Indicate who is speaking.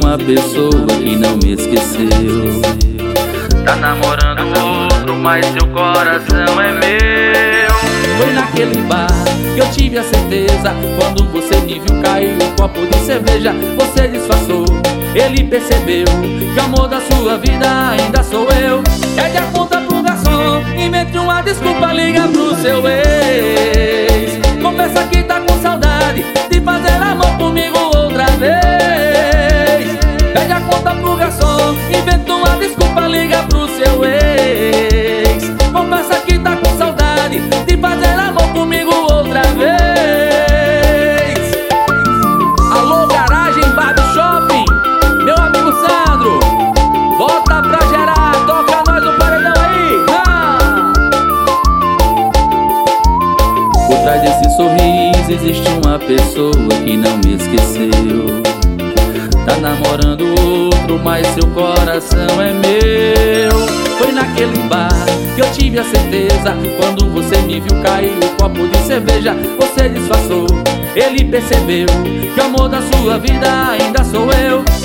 Speaker 1: uma pessoa que não me esqueceu.
Speaker 2: Tá namorando outro, mas seu coração é meu.
Speaker 1: Foi naquele bar que eu tive a certeza. Quando você me viu cair um copo de cerveja, você disfarçou, ele percebeu que o amor da sua vida ainda sou eu. Pede a conta pro garçom, invente uma desculpa, liga pro seu ex. Confessa que tá com saudade de fazer amor comigo outra vez. Pede a conta pro garçom, inventa uma desculpa, liga pro seu ex. Confessa que tá com saudade de fazer amor comigo outra vez. Alô, Garagem Barbie Shopping, meu amigo Sandro, bota pra gerar, toca nós no paredão aí. Por trás desse sorriso existe uma pessoa que não me esqueceu. Tá namorando outro, mas seu coração é meu. Foi naquele bar que eu tive a certeza. Quando você me viu cair um copo de cerveja, você disfarçou, ele percebeu que o amor da sua vida ainda sou eu.